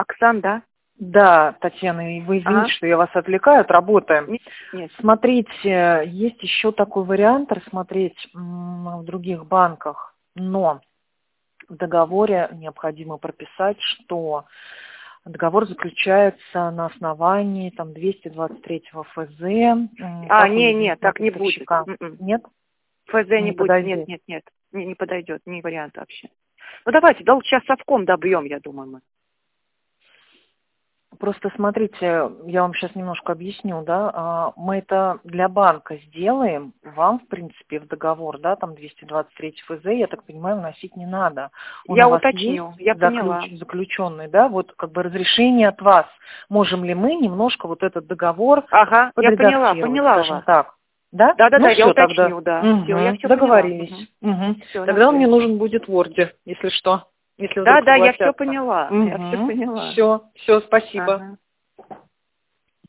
Оксан, да? Да, Татьяна, и вы извините, Ага. что я вас отвлекаю, работаем. Нет. Смотрите, есть еще такой вариант рассмотреть в других банках, но в договоре необходимо прописать, что договор заключается на основании там 223 ФЗ. Нет, так не будет. Нет? ФЗ не будет. Подойдет. Нет. Не подойдет, не вариант вообще. Ну давайте, да, сейчас совком добьем, я думаю, мы. Просто смотрите, я вам сейчас немножко объясню, да, мы это для банка сделаем, вам, в принципе, в договор, да, там 223 ФЗ, я так понимаю, вносить не надо. Я уточню, я поняла. Заключенный, да, вот как бы разрешение от вас. Можем ли мы немножко вот этот договор подредактировать, я поняла скажем вас. так? Да? Да, ну, я уточню, тогда. да. Все, я все договорились. поняла. Все, Тогда он мне нужен будет в Word, если что. Если да, я все поняла. Все, спасибо. Ага.